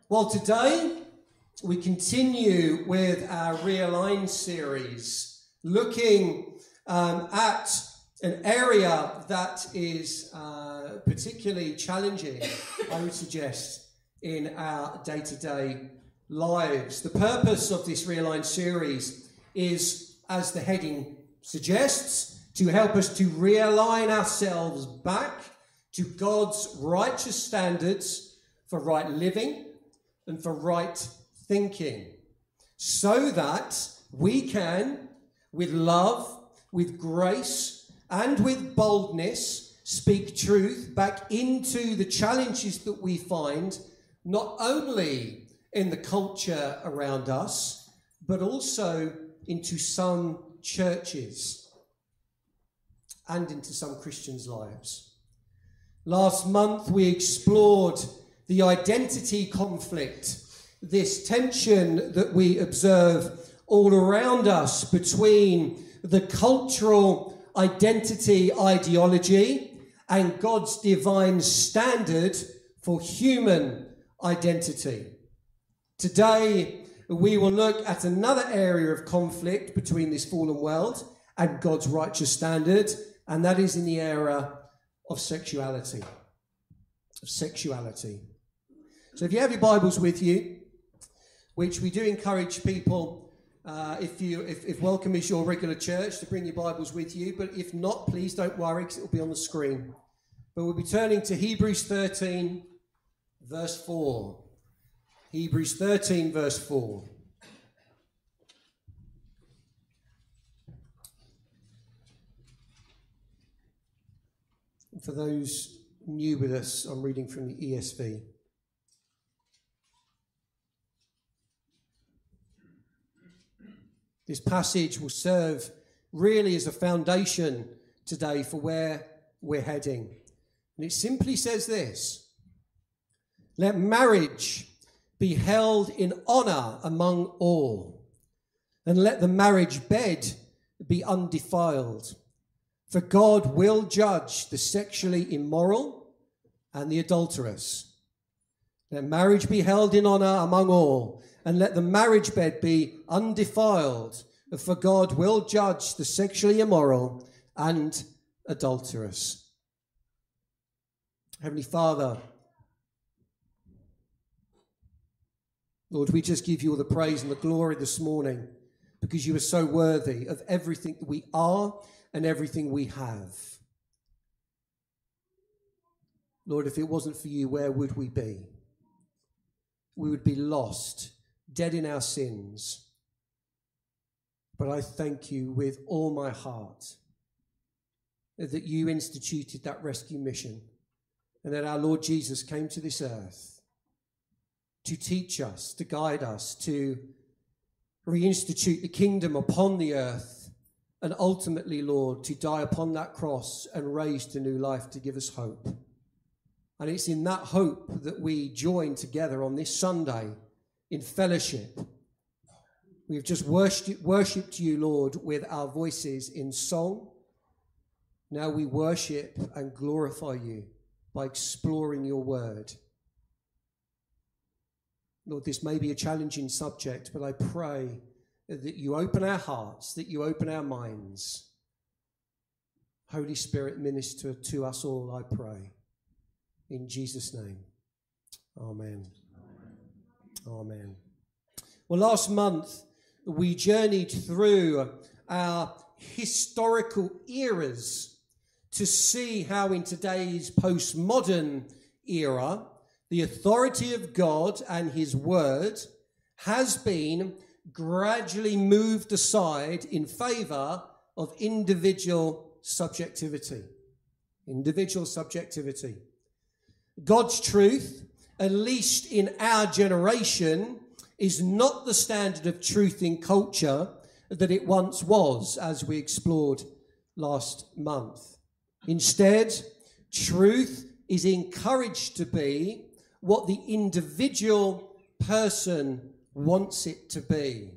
Well, today we continue with our Realign series, looking at an area that is particularly challenging, I would suggest, in our day-to-day lives. The purpose of this Realign series is, as the heading suggests, to help us to realign ourselves back to God's righteous standards for right living and for right thinking, so that we can, with love, with grace, and with boldness, speak truth back into the challenges that we find, not only in the culture around us, but also into some churches and into some Christians' lives. Last month, we explored the identity conflict, this tension that we observe all around us between the cultural identity ideology and God's divine standard for human identity. Today, we will look at another area of conflict between this fallen world and God's righteous standard, and that is in the area of sexuality. So if you have your Bibles with you, which we do encourage people, if Welcome is your regular church, to bring your Bibles with you, but if not, please don't worry, because it will be on the screen. But we'll be turning to Hebrews 13, verse 4. Hebrews 13, verse 4. For those new with us, I'm reading from the ESV. This passage will serve really as a foundation today for where we're heading. And it simply says this: let marriage be held in honor among all, and let the marriage bed be undefiled. For God will judge the sexually immoral and the adulterous. Let marriage be held in honor among all, and let the marriage bed be undefiled. For God will judge the sexually immoral and adulterous. Heavenly Father, Lord, we just give you all the praise and the glory this morning, because you are so worthy of everything that we are and everything we have. Lord, if it wasn't for you, where would we be? We would be lost, dead in our sins. But I thank you with all my heart that you instituted that rescue mission, and that our Lord Jesus came to this earth to teach us, to guide us, to reinstitute the kingdom upon the earth, and ultimately, Lord, to die upon that cross and raise to new life to give us hope. And it's in that hope that we join together on this Sunday in fellowship. We've just worshipped you, Lord, with our voices in song. Now we worship and glorify you by exploring your word. Lord, this may be a challenging subject, but I pray that you open our hearts, that you open our minds. Holy Spirit, minister to us all, I pray. In Jesus' name, amen. Amen. Well, last month, we journeyed through our historical eras to see how in today's postmodern era, the authority of God and his word has been gradually moved aside in favor of individual subjectivity. Individual subjectivity. God's truth, at least in our generation, is not the standard of truth in culture that it once was, as we explored last month. Instead, truth is encouraged to be what the individual person wants it to be.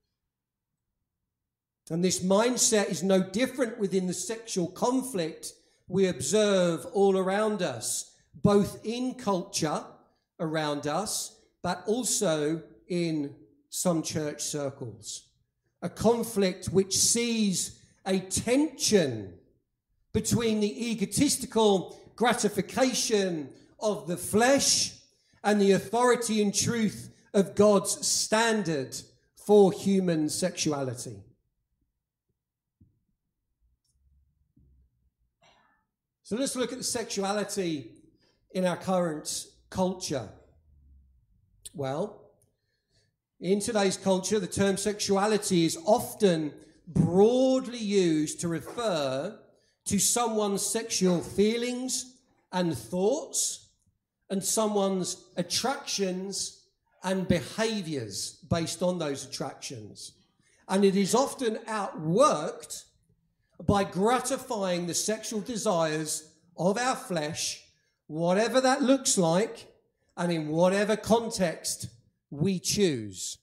And this mindset is no different within the sexual conflict we observe all around us, both in culture around us but also in some church circles. A conflict which sees a tension between the egotistical gratification of the flesh and the authority and truth of God's standard for human sexuality. So let's look at the sexuality in our current culture. Well, in today's culture, the term sexuality is often broadly used to refer to someone's sexual feelings and thoughts and someone's attractions and behaviors based on those attractions. And it is often outworked by gratifying the sexual desires of our flesh, whatever that looks like, and in whatever context we choose.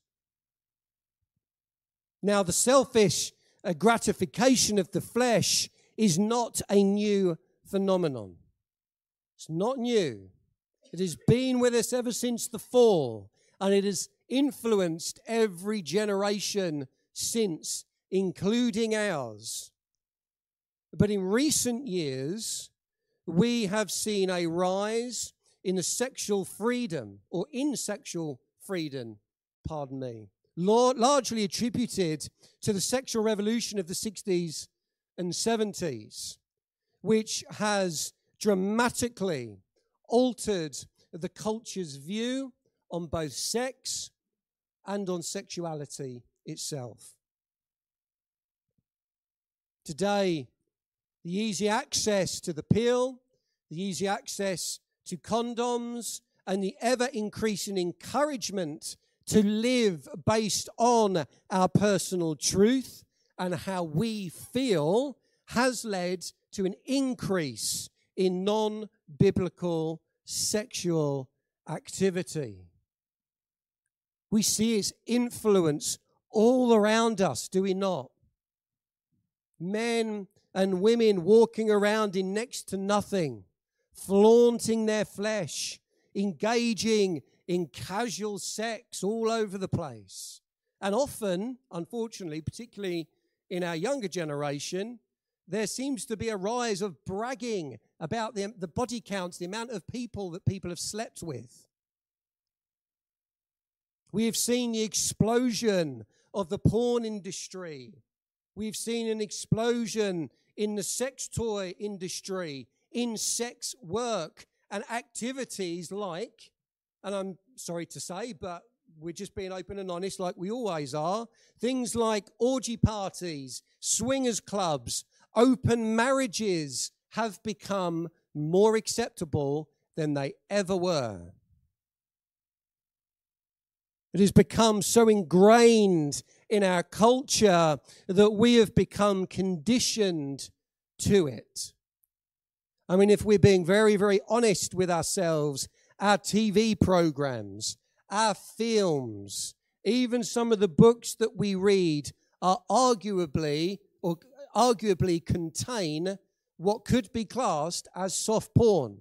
Now, the selfish gratification of the flesh is not a new phenomenon. It's not new. It has been with us ever since the fall, and it has influenced every generation since, including ours. But in recent years, we have seen a rise in the sexual freedom, or in sexual freedom, largely attributed to the sexual revolution of the 60s and 70s, which has dramatically altered the culture's view on both sex and on sexuality itself. Today, the easy access to the pill, the easy access to condoms, and the ever-increasing encouragement to live based on our personal truth and how we feel has led to an increase in non-biblical sexual activity. We see its influence all around us, do we not? Men and women walking around in next to nothing, flaunting their flesh, engaging in casual sex all over the place. And often, unfortunately, particularly in our younger generation, there seems to be a rise of bragging about the body counts, the amount of people that people have slept with. We have seen the explosion of the porn industry. We've seen an explosion in the sex toy industry, in sex work and activities like, and I'm sorry to say, but we're just being open and honest like we always are, things like orgy parties, swingers clubs, open marriages have become more acceptable than they ever were. It has become so ingrained in our culture that we have become conditioned to it. I mean, if we're being very, very honest with ourselves, our TV programs, our films, even some of the books that we read are arguably contain what could be classed as soft porn.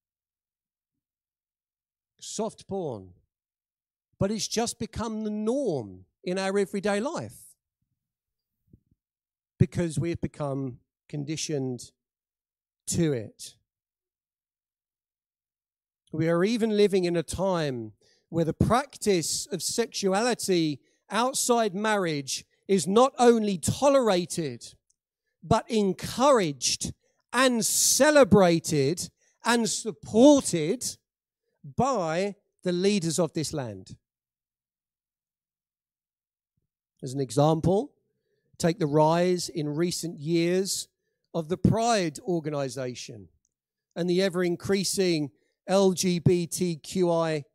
Soft porn. But it's just become the norm in our everyday life because we've become conditioned to it. We are even living in a time where the practice of sexuality outside marriage is not only tolerated, but encouraged and celebrated and supported by the leaders of this land. As an example, take the rise in recent years of the Pride organization and the ever-increasing LGBTQIA+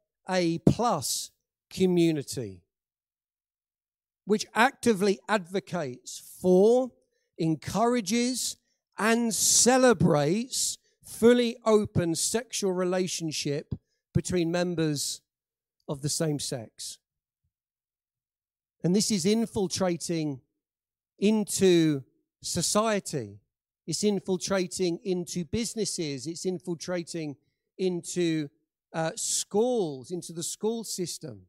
community, which actively advocates for, encourages, and celebrates fully open sexual relationship between members of the same sex. And this is infiltrating into society. It's infiltrating into businesses. It's infiltrating into schools, into the school system.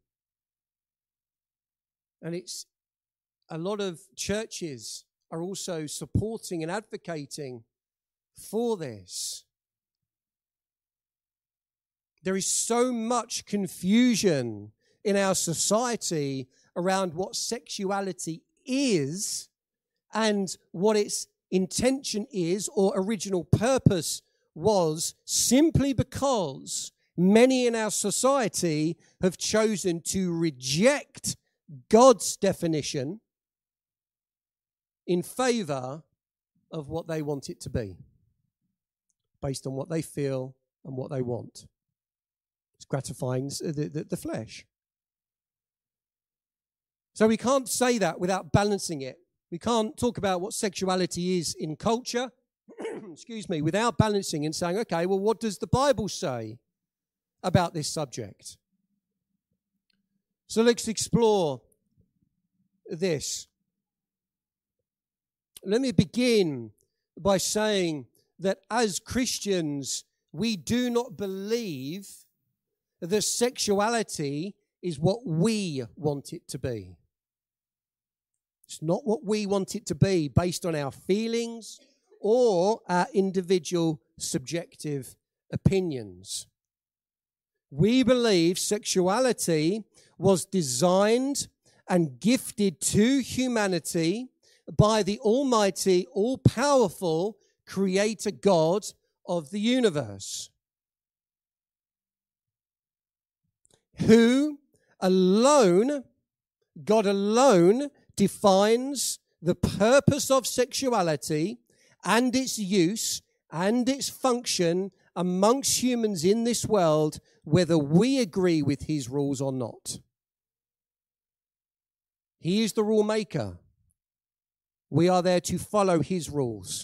And it's a lot of churches are also supporting and advocating for this. There is so much confusion in our society around what sexuality is and what its intention is or original purpose was, simply because many in our society have chosen to reject God's definition in favor of what they want it to be, based on what they feel and what they want. It's gratifying the flesh. So we can't say that without balancing it. We can't talk about what sexuality is in culture, excuse me, without balancing and saying, okay, well, what does the Bible say about this subject? So let's explore this. Let me begin by saying that as Christians, we do not believe that sexuality is what we want it to be. It's not what we want it to be based on our feelings or our individual subjective opinions. We believe sexuality was designed and gifted to humanity by the almighty, all-powerful creator God of the universe, who alone, God alone, defines the purpose of sexuality and its use and its function amongst humans in this world, whether we agree with his rules or not. He is the rule maker. We are there to follow his rules.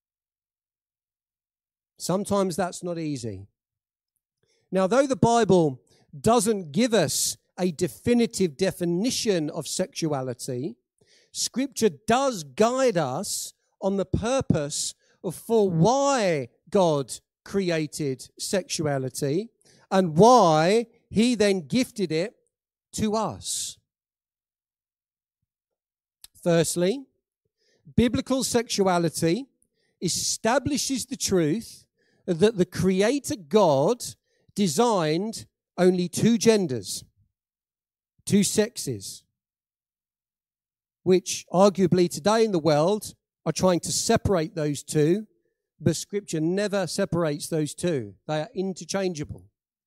Sometimes that's not easy. Now, though the Bible doesn't give us a definitive definition of sexuality, Scripture does guide us on the purpose for why God created sexuality and why he then gifted it to us. Firstly, biblical sexuality establishes the truth that the Creator God designed only two genders, two sexes, which arguably today in the world are trying to separate those two, but Scripture never separates those two. They are interchangeable.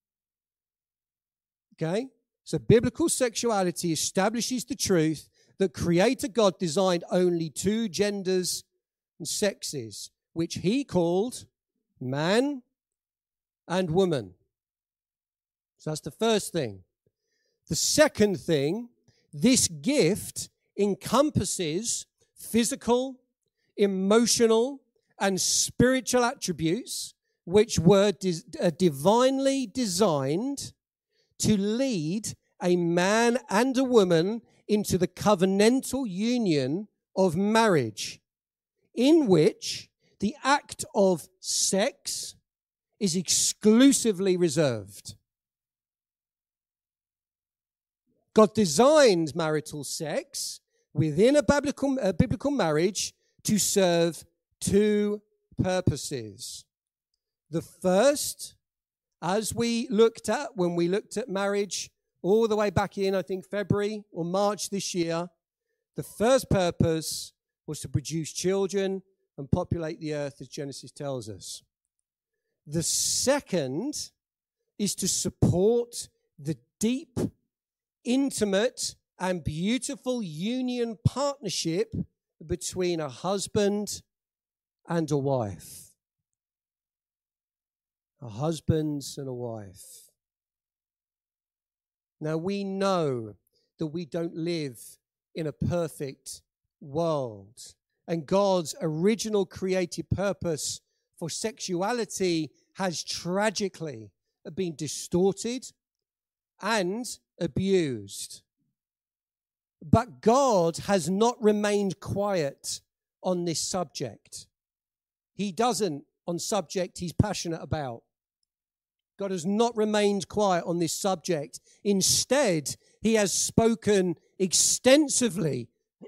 Okay? So biblical sexuality establishes the truth that Creator God designed only two genders and sexes, which he called man and woman. So that's the first thing. The second thing, this gift encompasses physical, emotional, and spiritual attributes which were divinely designed to lead a man and a woman into the covenantal union of marriage, in which the act of sex is exclusively reserved. God designed marital sex within a biblical marriage to serve two purposes. The first, as we looked at when we looked at marriage all the way back in, I think, February or March this year, the first purpose was to produce children and populate the earth, as Genesis tells us. The second is to support the deep, intimate, and beautiful union partnership between a husband and a wife. A husband and a wife. Now, we know that we don't live in a perfect world. And God's original creative purpose for sexuality has tragically been distorted and abused. But God has not remained quiet on this subject. He doesn't on subject he's passionate about. God has not remained quiet on this subject. Instead, he has spoken extensively,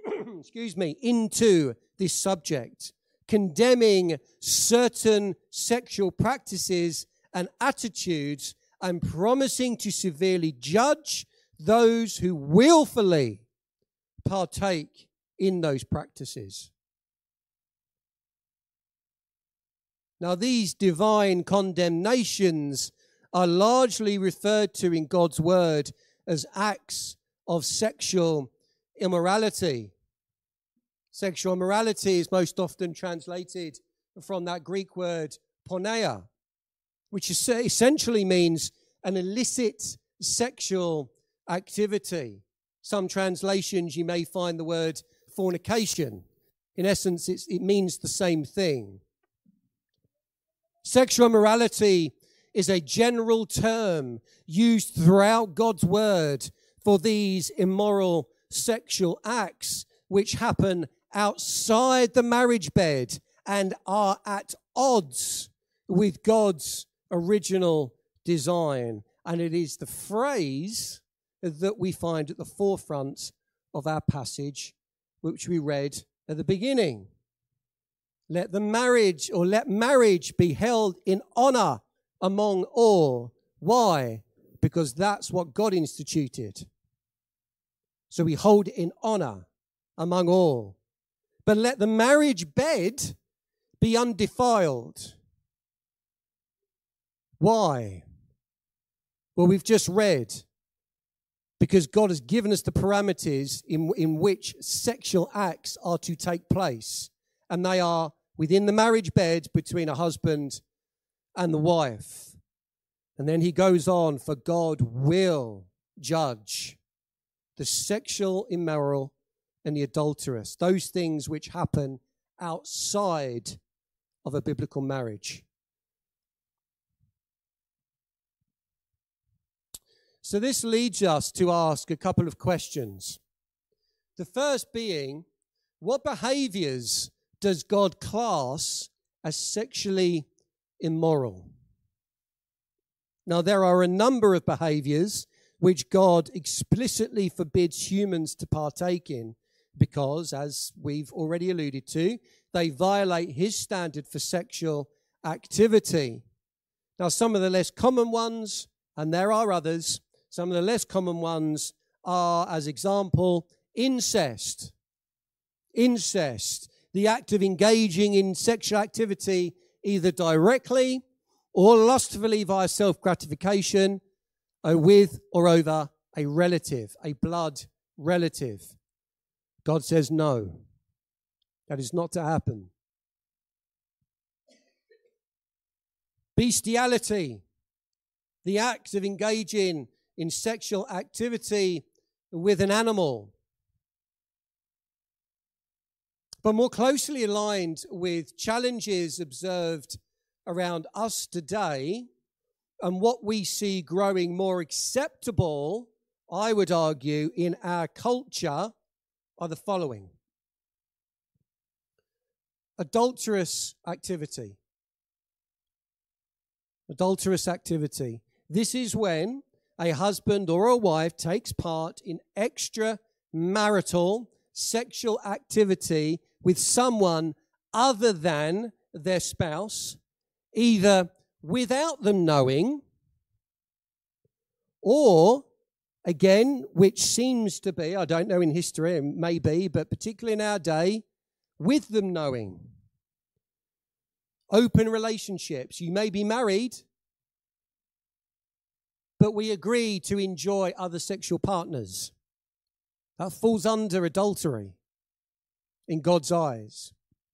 into this subject, condemning certain sexual practices and attitudes and promising to severely judge those who willfully partake in those practices. Now, these divine condemnations are largely referred to in God's word as acts of sexual immorality. Sexual immorality is most often translated from that Greek word porneia, which essentially means an illicit sexual activity. Some translations you may find the word fornication. In essence, it means the same thing. Sexual immorality is a general term used throughout God's word for these immoral sexual acts which happen outside the marriage bed and are at odds with God's original design. And it is the phrase that we find at the forefront of our passage, which we read at the beginning. Let marriage be held in honor among all. Why? Because that's what God instituted. So we hold it in honor among all. But let the marriage bed be undefiled. Why? Well, we've just read, because God has given us the parameters in which sexual acts are to take place. And they are within the marriage bed between a husband and the wife. And then he goes on, for God will judge the sexual immoral and the adulterous, those things which happen outside of a biblical marriage. So this leads us to ask a couple of questions. The first being, what behaviors does God class as sexually immoral? Now, there are a number of behaviors which God explicitly forbids humans to partake in because, as we've already alluded to, they violate his standard for sexual activity. Now, some of the less common ones, and there are others, some of the less common ones are, as example, incest. Incest, the act of engaging in sexual activity either directly or lustfully via self-gratification with or over a relative, a blood relative. God says no. That is not to happen. Bestiality, the act of engaging in sexual activity with an animal. But more closely aligned with challenges observed around us today and what we see growing more acceptable, I would argue, in our culture are the following. Adulterous activity. Adulterous activity. This is when a husband or a wife takes part in extramarital sexual activity with someone other than their spouse, either without them knowing, or, again, which seems to be, I don't know in history, it may be, but particularly in our day, with them knowing. Open relationships. You may be married, but we agree to enjoy other sexual partners. That falls under adultery in God's eyes.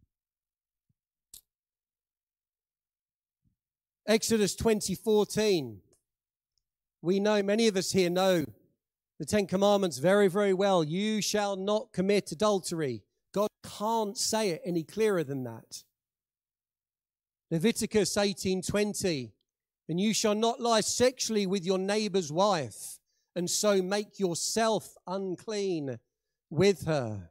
Exodus 20:14. We know, many of us here know the Ten Commandments very, very well. You shall not commit adultery. God can't say it any clearer than that. Leviticus 18:20. And you shall not lie sexually with your neighbor's wife, and so make yourself unclean with her.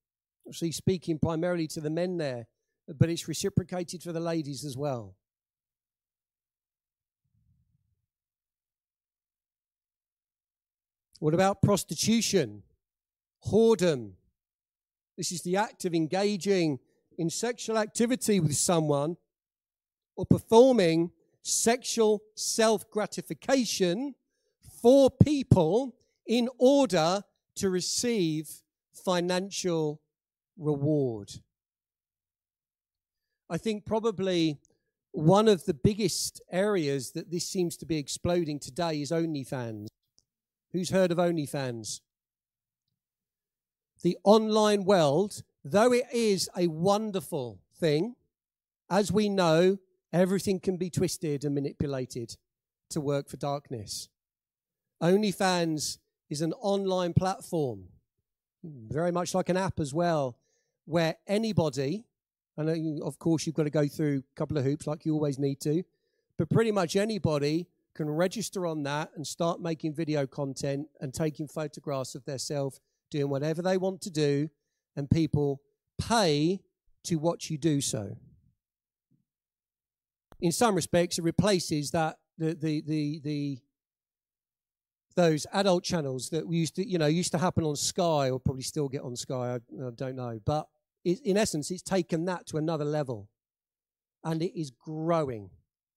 Actually speaking primarily to the men there, but it's reciprocated for the ladies as well. What about prostitution, whoredom? This is the act of engaging in sexual activity with someone or performing sexual self-gratification for people in order to receive financial reward. I think probably one of the biggest areas that this seems to be exploding today is OnlyFans. Who's heard of OnlyFans? The online world, though it is a wonderful thing, as we know, everything can be twisted and manipulated to work for darkness. OnlyFans is an online platform, very much like an app as well, where anybody, and of course you've got to go through a couple of hoops like you always need to, but pretty much anybody can register on that and start making video content and taking photographs of themselves, doing whatever they want to do, and people pay to watch you do so. In some respects, it replaces that those adult channels that we used to happen on Sky, or probably still get on Sky. I don't know, but in essence, it's taken that to another level, and it is growing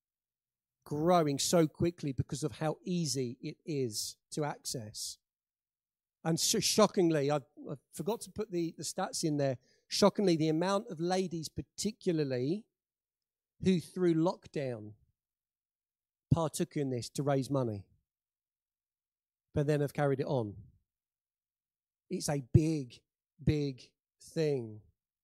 so quickly because of how easy it is to access. And shockingly, I forgot to put the stats in there. Shockingly, the amount of ladies, particularly, who through lockdown partook in this to raise money, but then have carried it on. It's a big, big thing.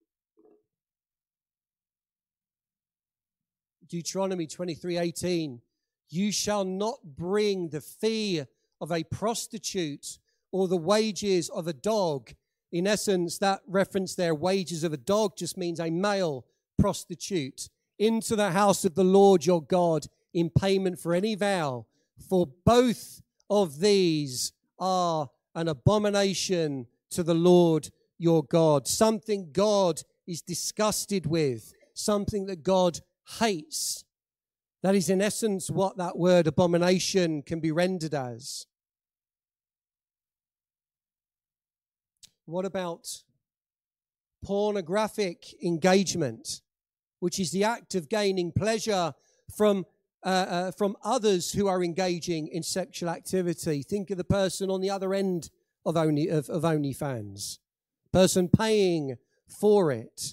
Deuteronomy 23:18, you shall not bring the fee of a prostitute or the wages of a dog. In essence, that reference there, wages of a dog, just means a male prostitute, into the house of the Lord your God in payment for any vow, for both of these are an abomination to the Lord your God. Something God is disgusted with, something that God hates. That is in essence what that word abomination can be rendered as. What about pornographic engagement, which is the act of gaining pleasure from others who are engaging in sexual activity? Think of the person on the other end of OnlyFans, person paying for it.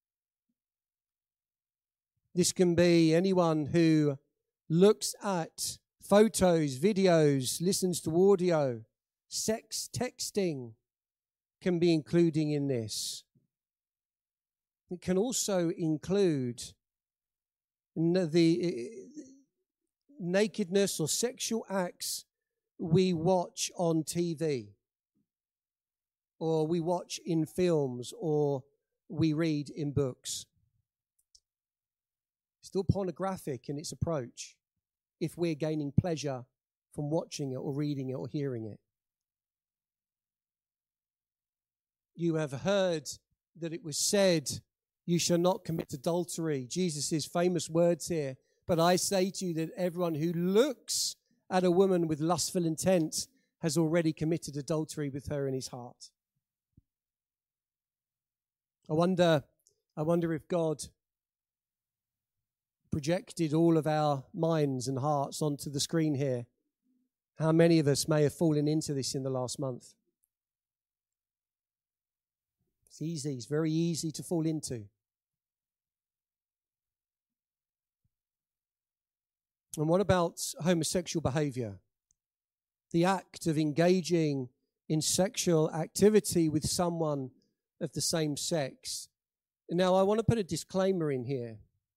This can be anyone who looks at photos, videos, listens to audio. Sex texting can be including in this. It can also include the nakedness or sexual acts we watch on TV, or we watch in films, or we read in books. Still pornographic in its approach if we're gaining pleasure from watching it or reading it or hearing it. You have heard that it was said, you shall not commit adultery. Jesus' famous words here. But I say to you that everyone who looks at a woman with lustful intent has already committed adultery with her in his heart. I wonder if God projected all of our minds and hearts onto the screen here, how many of us may have fallen into this in the last month. It's easy. It's very easy to fall into. And what about homosexual behavior? The act of engaging in sexual activity with someone of the same sex. Now, I want to put a disclaimer in here.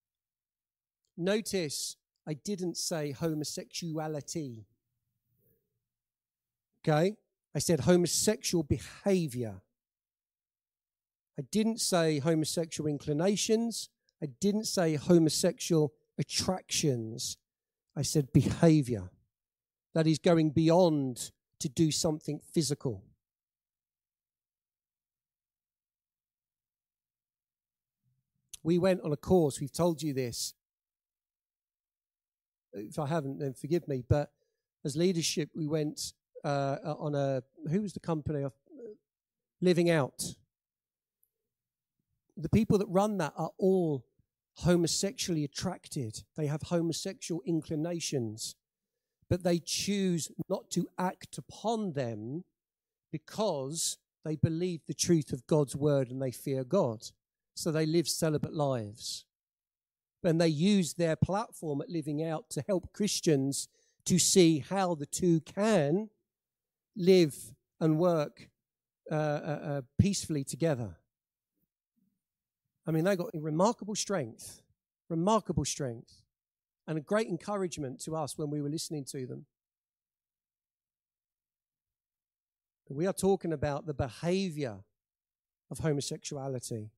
Notice I didn't say homosexuality. Okay? I said homosexual behavior. I didn't say homosexual inclinations. I didn't say homosexual attractions. I said behavior. That is going beyond to do something physical. We went on a course, we've told you this. If I haven't, then forgive me. But as leadership, we went who was the company of Living Out? The people that run that are all homosexually attracted. They have homosexual inclinations, but they choose not to act upon them because they believe the truth of God's word and they fear God. So they live celibate lives. And they use their platform at Living Out to help Christians to see how the two can live and work peacefully together. I mean, they got remarkable strength, and a great encouragement to us when we were listening to them. We are talking about the behavior of homosexuality.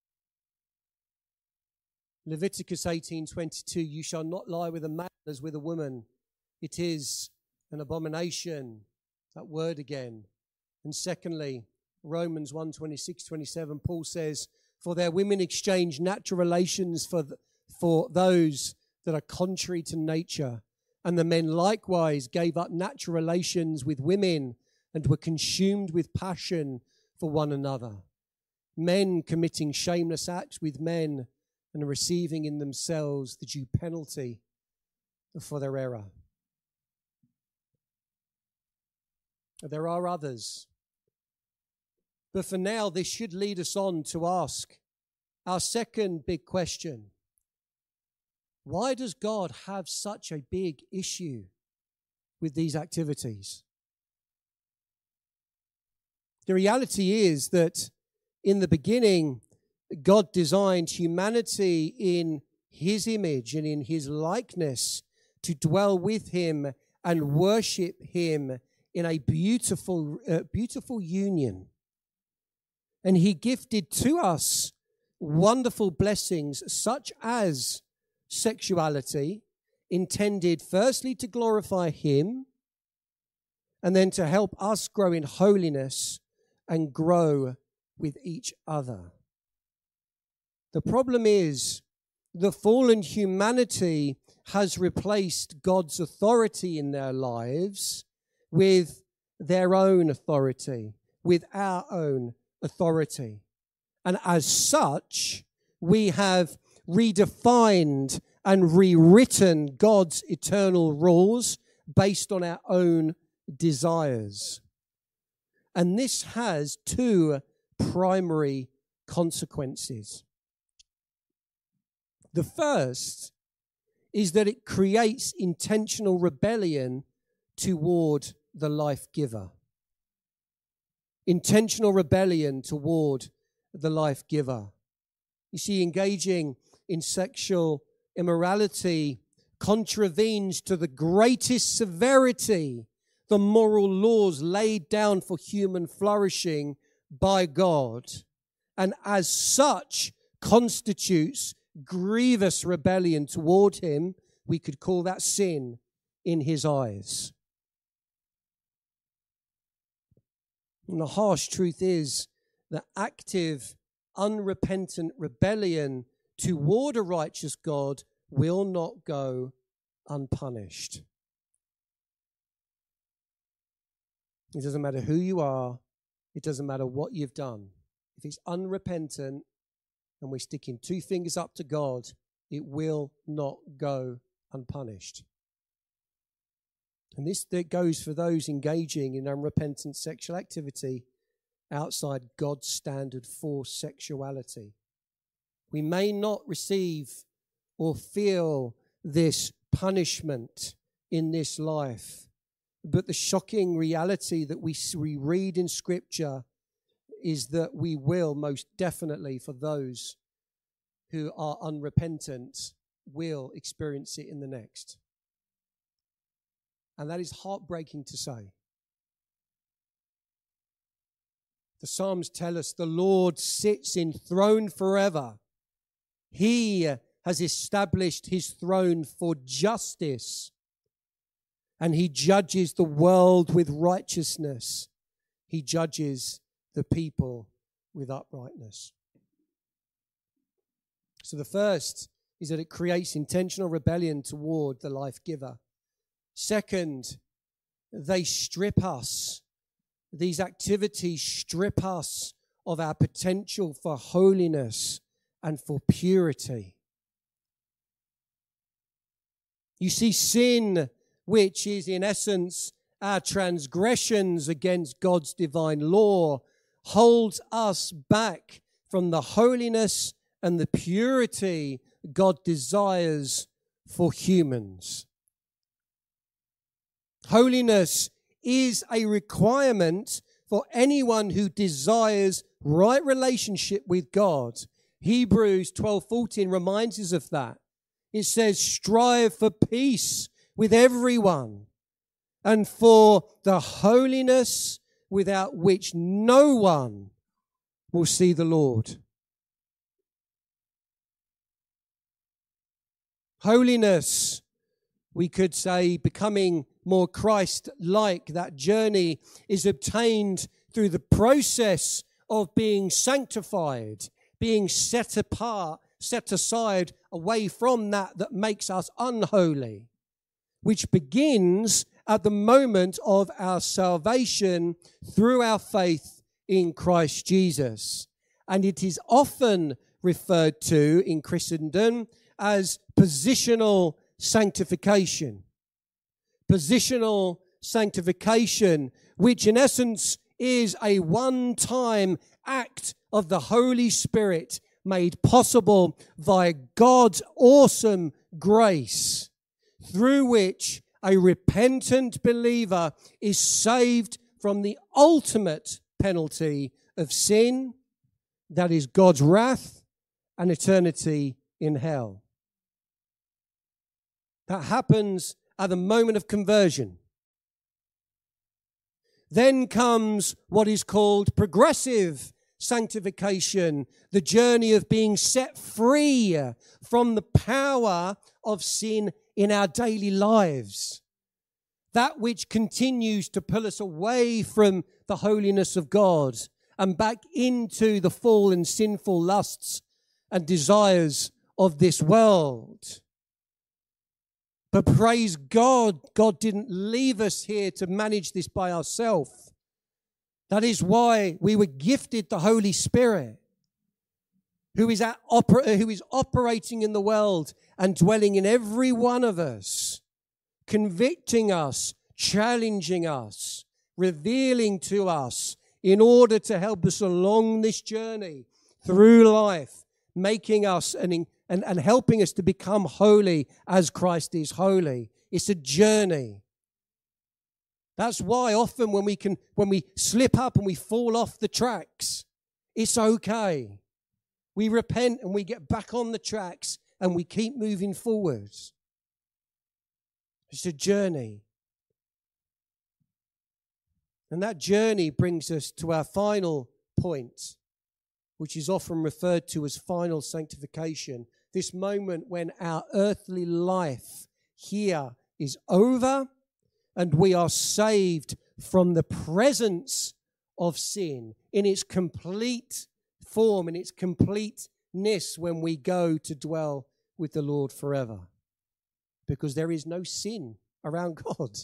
Leviticus 18:22, you shall not lie with a man as with a woman. It is an abomination. That word again. And secondly, Romans 1:26-27, Paul says, for their women exchange natural relations for those that are contrary to nature. And the men likewise gave up natural relations with women and were consumed with passion for one another. Men committing shameless acts with men and receiving in themselves the due penalty for their error. There are others. But for now, this should lead us on to ask our second big question. Why does God have such a big issue with these activities? The reality is that in the beginning, God designed humanity in his image and in his likeness to dwell with him and worship him in a beautiful union. And he gifted to us wonderful blessings such as sexuality, intended firstly to glorify him and then to help us grow in holiness and grow with each other. The problem is the fallen humanity has replaced God's authority in their lives with their own authority, with our own authority. And as such, we have redefined and rewritten God's eternal rules based on our own desires. And this has two primary consequences. The first is that it creates intentional rebellion toward the life giver. Intentional rebellion toward the life giver. You see, engaging in sexual immorality contravenes to the greatest severity the moral laws laid down for human flourishing by God, and as such constitutes grievous rebellion toward him. We could call that sin in his eyes. And the harsh truth is that active, unrepentant rebellion toward a righteous God will not go unpunished. It doesn't matter who you are. It doesn't matter what you've done. If it's unrepentant and we're sticking two fingers up to God, it will not go unpunished. And this that goes for those engaging in unrepentant sexual activity outside God's standard for sexuality. We may not receive or feel this punishment in this life, but the shocking reality that we read in Scripture is that we will most definitely, for those who are unrepentant, will experience it in the next. And that is heartbreaking to say. The Psalms tell us the Lord sits enthroned forever. He has established his throne for justice, and he judges the world with righteousness. He judges the people with uprightness. So the first is that it creates intentional rebellion toward the life giver. Second, they strip us. These activities strip us of our potential for holiness and for purity. You see, sin, which is in essence our transgressions against God's divine law, holds us back from the holiness and the purity God desires for humans. Holiness is a requirement for anyone who desires right relationship with God. Hebrews 12:14 reminds us of that. It says, strive for peace with everyone and for the holiness without which no one will see the Lord. Holiness, we could say, becoming more Christ-like, that journey is obtained through the process of being sanctified, being set apart, set aside, away from that makes us unholy, which begins at the moment of our salvation through our faith in Christ Jesus. And it is often referred to in Christendom as positional sanctification. Positional sanctification, which in essence is a one-time act of the Holy Spirit made possible by God's awesome grace, through which a repentant believer is saved from the ultimate penalty of sin, that is God's wrath and eternity in hell. That happens at the moment of conversion. Then comes what is called progressive sanctification, the journey of being set free from the power of sin in our daily lives. That which continues to pull us away from the holiness of God and back into the fallen sinful lusts and desires of this world. But praise God, God didn't leave us here to manage this by ourselves. That is why we were gifted the Holy Spirit, who is operating in the world and dwelling in every one of us, convicting us, challenging us, revealing to us in order to help us along this journey through life, making us and helping us to become holy as Christ is holy. It's a journey. That's why often when we slip up and we fall off the tracks, it's okay. We repent and we get back on the tracks and we keep moving forwards. It's a journey. And that journey brings us to our final point, which is often referred to as final sanctification. This moment when our earthly life here is over and we are saved from the presence of sin in its complete form, in its completeness, when we go to dwell with the Lord forever. Because there is no sin around God.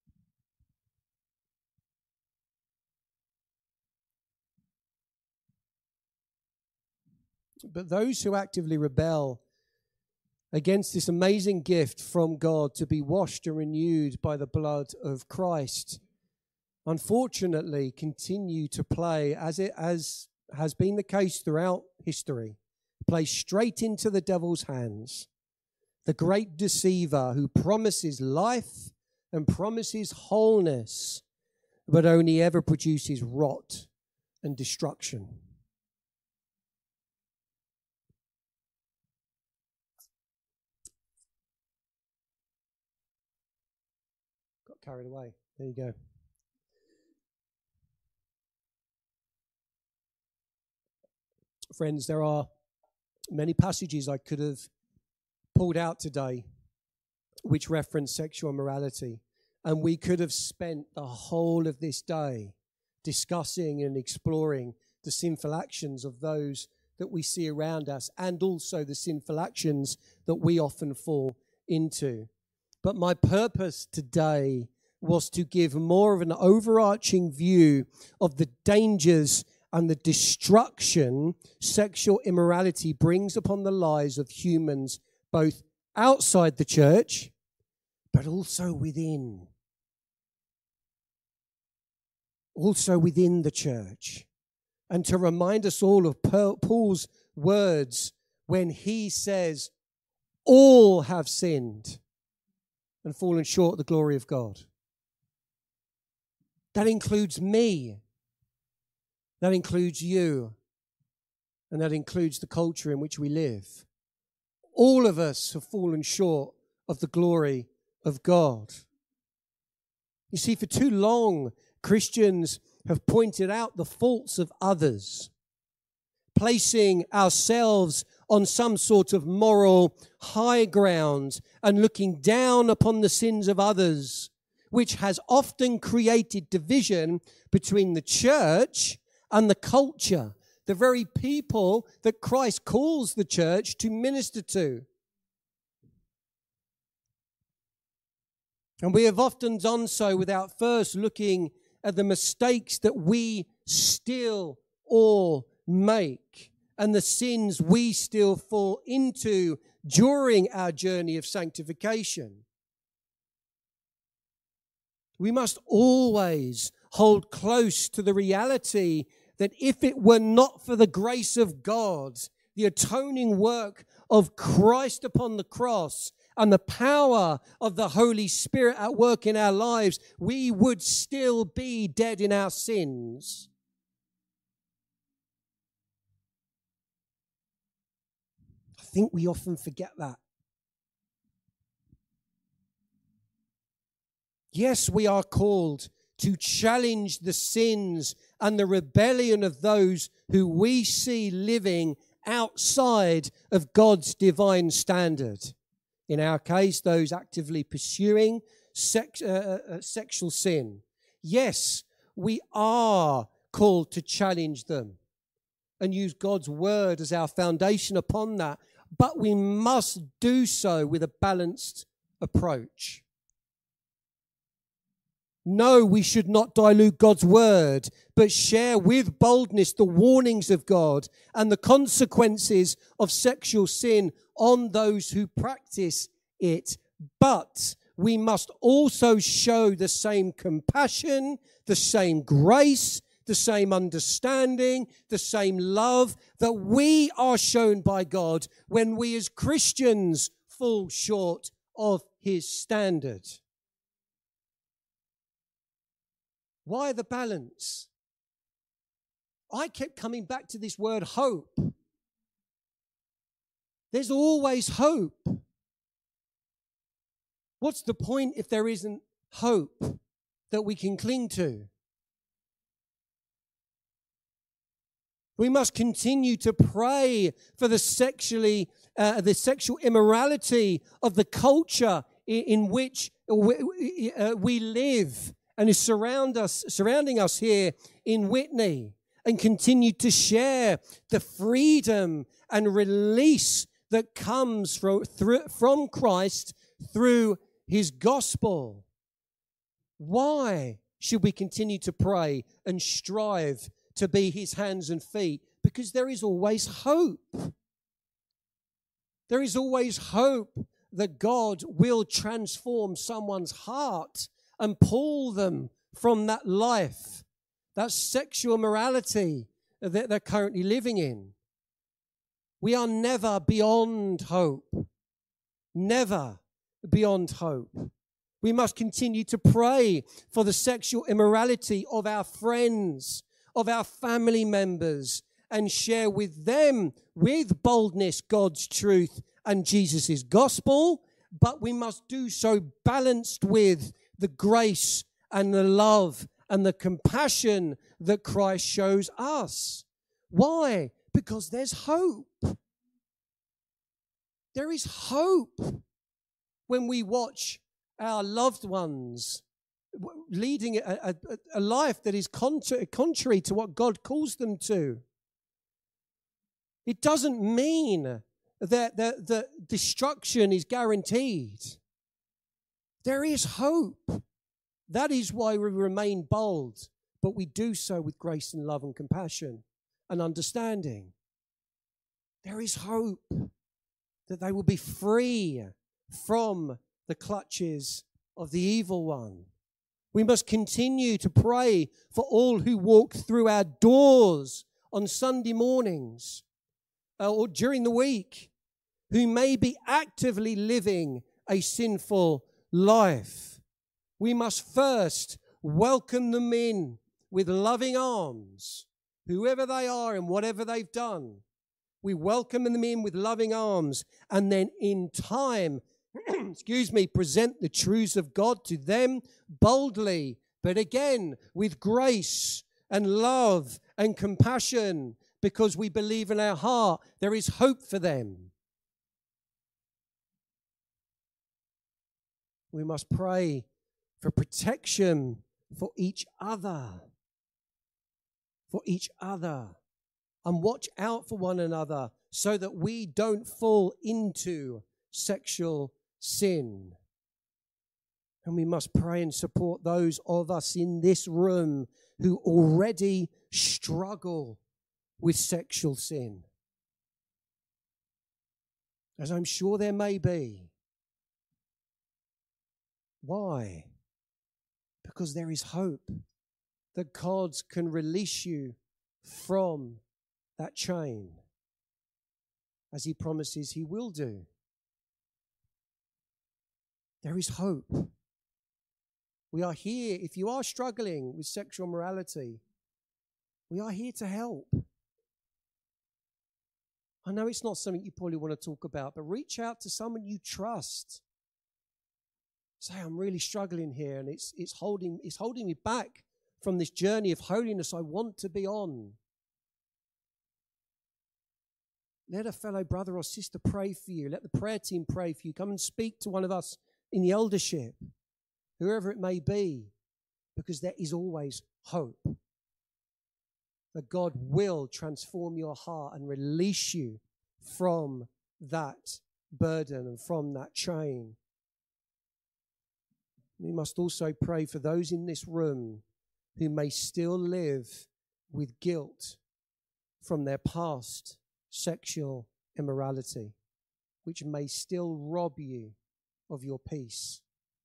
But those who actively rebel against this amazing gift from God to be washed and renewed by the blood of Christ, unfortunately continue to play, as has been the case throughout history, play straight into the devil's hands. The great deceiver who promises life and promises wholeness, but only ever produces rot and destruction. Got carried away. There you go. Friends, there are many passages I could have pulled out today which reference sexual immorality, and we could have spent the whole of this day discussing and exploring the sinful actions of those that we see around us, and also the sinful actions that we often fall into. But my purpose today was to give more of an overarching view of the dangers and the destruction sexual immorality brings upon the lives of humans, both outside the church, but also within. Also within the church. And to remind us all of Paul's words when he says, all have sinned and fallen short of the glory of God. That includes me. That includes you. And that includes the culture in which we live. All of us have fallen short of the glory of God. You see, for too long, Christians have pointed out the faults of others, placing ourselves on some sort of moral high ground and looking down upon the sins of others, which has often created division between the church and the culture, the very people that Christ calls the church to minister to. And we have often done so without first looking at the mistakes that we still all make and the sins we still fall into during our journey of sanctification. We must always hold close to the reality that if it were not for the grace of God, the atoning work of Christ upon the cross, and the power of the Holy Spirit at work in our lives, we would still be dead in our sins. I think we often forget that. Yes, we are called to challenge the sins and the rebellion of those who we see living outside of God's divine standard. In our case, those actively pursuing sexual sin. Yes, we are called to challenge them and use God's word as our foundation upon that, but we must do so with a balanced approach. No, we should not dilute God's word, but share with boldness the warnings of God and the consequences of sexual sin on those who practice it. But we must also show the same compassion, the same grace, the same understanding, the same love that we are shown by God when we as Christians fall short of his standard. Why the balance? I kept coming back to this word hope. There's always hope. What's the point if there isn't hope that we can cling to? We must continue to pray for the sexual immorality of the culture in which we live and is surrounding us here in Whitney, and continue to share the freedom and release that comes from Christ through his gospel. Why should we continue to pray and strive to be his hands and feet? Because there is always hope. There is always hope that God will transform someone's heart and pull them from that life, that sexual morality that they're currently living in. We are never beyond hope. Never beyond hope. We must continue to pray for the sexual immorality of our friends, of our family members, and share with them, with boldness, God's truth and Jesus' gospel. But we must do so balanced with the grace and the love and the compassion that Christ shows us. Why? Because there's hope. There is hope when we watch our loved ones leading a life that is contrary to what God calls them to. It doesn't mean that the destruction is guaranteed. There is hope. That is why we remain bold, but we do so with grace and love and compassion and understanding. There is hope that they will be free from the clutches of the evil one. We must continue to pray for all who walk through our doors on Sunday mornings or during the week, who may be actively living a sinful life. We must first welcome them in with loving arms, whoever they are and whatever they've done. We welcome them in with loving arms, and then in time, present the truths of God to them boldly, but again with grace and love and compassion, because we believe in our heart there is hope for them. We must pray for protection for each other. For each other. And watch out for one another so that we don't fall into sexual sin. And we must pray and support those of us in this room who already struggle with sexual sin. As I'm sure there may be. Why? Because there is hope that God can release you from that chain, as he promises he will do. There is hope. We are here. If you are struggling with sexual morality, we are here to help. I know it's not something you probably want to talk about, but reach out to someone you trust. Say, I'm really struggling here, and it's holding me back from this journey of holiness I want to be on. Let a fellow brother or sister pray for you. Let the prayer team pray for you. Come and speak to one of us in the eldership, whoever it may be, because there is always hope that God will transform your heart and release you from that burden and from that chain. We must also pray for those in this room who may still live with guilt from their past sexual immorality, which may still rob you of your peace.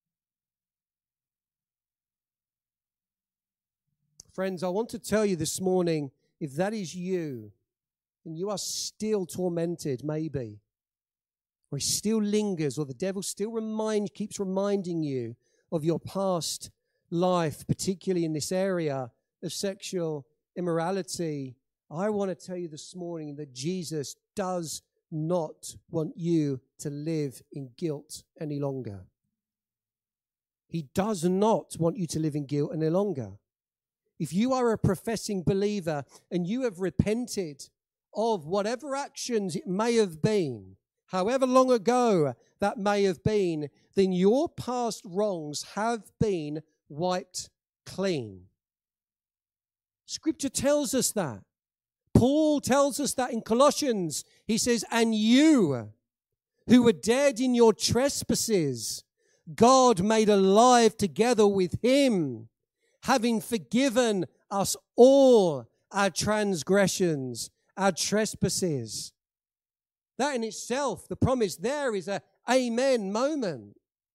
Friends, I want to tell you this morning, if that is you, and you are still tormented, maybe, or it still lingers, or the devil still keeps reminding you of your past life, particularly in this area of sexual immorality, I want to tell you this morning that Jesus does not want you to live in guilt any longer. He does not want you to live in guilt any longer. If you are a professing believer and you have repented of whatever actions it may have been, however long ago that may have been, then your past wrongs have been wiped clean. Scripture tells us that. Paul tells us that in Colossians. He says, and you who were dead in your trespasses, God made alive together with him, having forgiven us all our transgressions, our trespasses. That in itself, the promise there is a amen moment.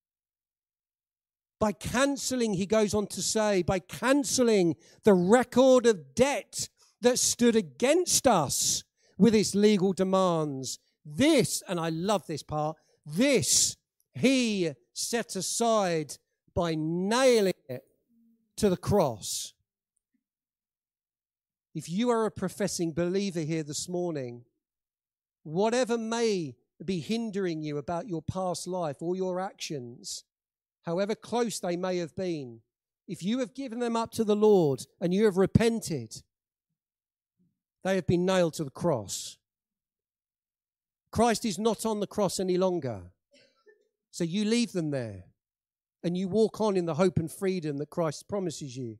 By cancelling, he goes on to say, by cancelling the record of debt that stood against us with its legal demands. This, and I love this part, this he set aside by nailing it to the cross. If you are a professing believer here this morning, whatever may be hindering you about your past life or your actions, however close they may have been, if you have given them up to the Lord and you have repented, they have been nailed to the cross. Christ is not on the cross any longer. So you leave them there and you walk on in the hope and freedom that Christ promises you.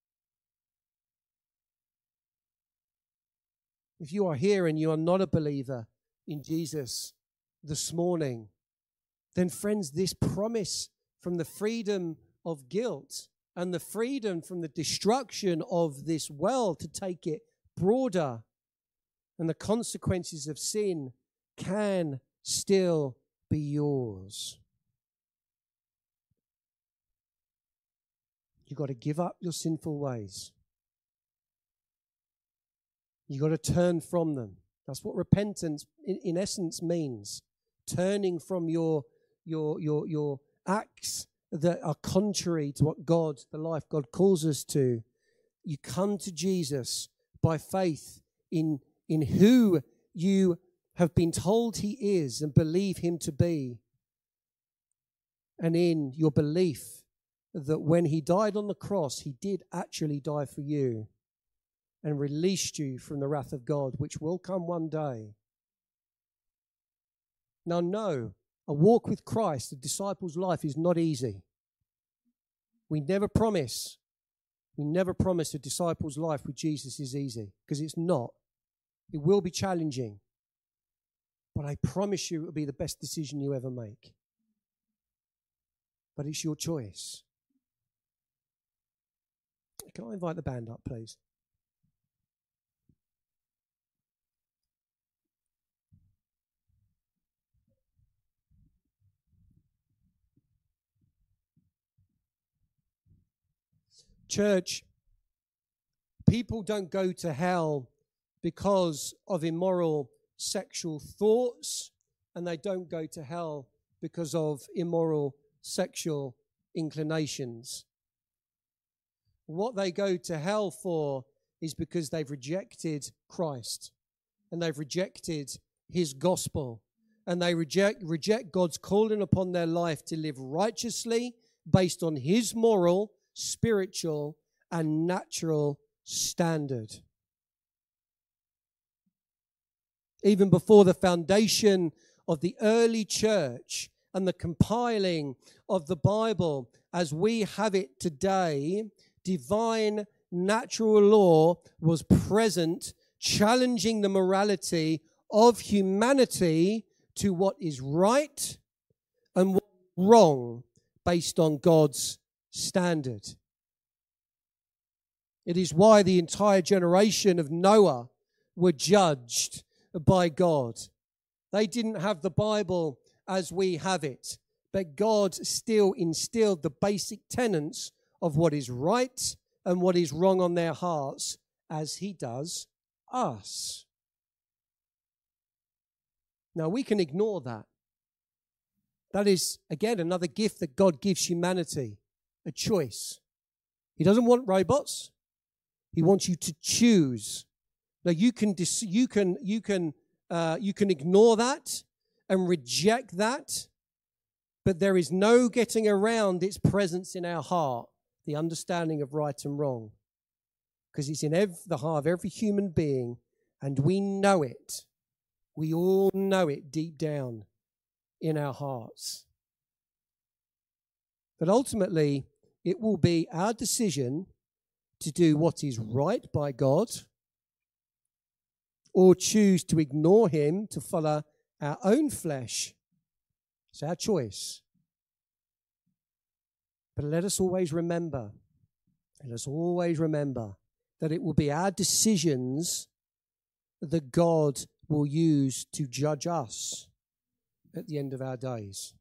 If you are here and you are not a believer in Jesus this morning, then friends, this promise from the freedom of guilt and the freedom from the destruction of this world to take it broader. And the consequences of sin can still be yours. You've got to give up your sinful ways. You've got to turn from them. That's what repentance in essence means. Turning from your acts that are contrary to what God, the life God calls us to. You come to Jesus by faith in who you have been told he is and believe him to be. And in your belief that when he died on the cross, he did actually die for you and released you from the wrath of God, which will come one day. Now, no, a walk with Christ, a disciple's life, is not easy. We never promise a disciple's life with Jesus is easy, because it's not. It will be challenging. But I promise you it will be the best decision you ever make. But it's your choice. Can I invite the band up, please? Church, people don't go to hell because of immoral sexual thoughts, and they don't go to hell because of immoral sexual inclinations. What they go to hell for is because they've rejected Christ, and they've rejected his gospel, and they reject God's calling upon their life to live righteously based on his moral, spiritual, and natural standard. Even before the foundation of the early church and the compiling of the Bible as we have it today, divine natural law was present, challenging the morality of humanity to what is right and what is wrong based on God's standard. It is why the entire generation of Noah were judged by God. They didn't have the Bible as we have it, but God still instilled the basic tenets of what is right and what is wrong on their hearts, as he does us. Now, we can ignore that. That is, again, another gift that God gives humanity, a choice. He doesn't want robots. He wants you to choose. Now, you can ignore that and reject that, but there is no getting around its presence in our heart, the understanding of right and wrong, because it's in the heart of every human being, and we know it. We all know it deep down in our hearts. But ultimately, it will be our decision to do what is right by God, or choose to ignore him to follow our own flesh. It's our choice. But let us always remember that it will be our decisions that God will use to judge us at the end of our days.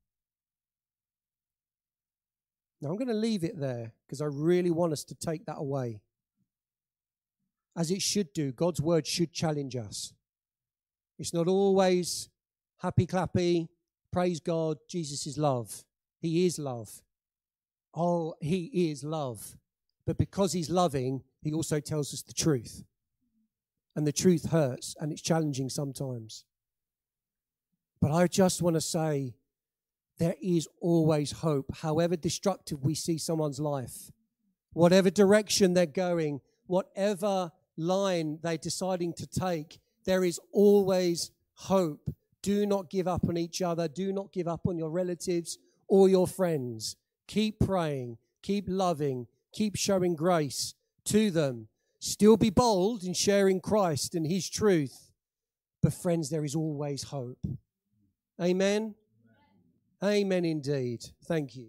Now, I'm going to leave it there because I really want us to take that away. As it should do, God's word should challenge us. It's not always happy clappy, praise God, Jesus is love. He is love. Oh, he is love. But because he's loving, he also tells us the truth. And the truth hurts, and it's challenging sometimes. But I just want to say, there is always hope, however destructive we see someone's life. Whatever direction they're going, whatever line they're deciding to take, there is always hope. Do not give up on each other. Do not give up on your relatives or your friends. Keep praying, keep loving, keep showing grace to them. Still be bold in sharing Christ and his truth. But friends, there is always hope. Amen? Amen indeed. Thank you.